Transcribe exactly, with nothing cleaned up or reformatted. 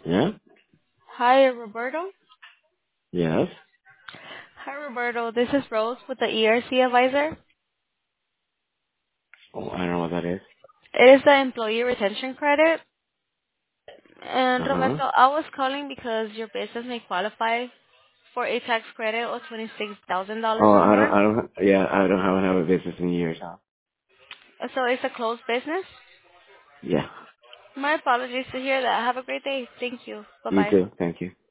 Yeah? Hi, Roberto. Yes? Hi, Roberto. This is Rose with the E R C Advisor. Oh, I don't know what that is. It is the Employee Retention Credit. And Uh-huh. Roberto, I was calling because your business may qualify for a tax credit of twenty-six thousand dollars Oh, or I more. don't, I don't, yeah, I don't have, have a business in years, huh? So it's a closed business. Yeah. My apologies to hear that. Have a great day. Thank you. You Bye-bye. too. Thank you.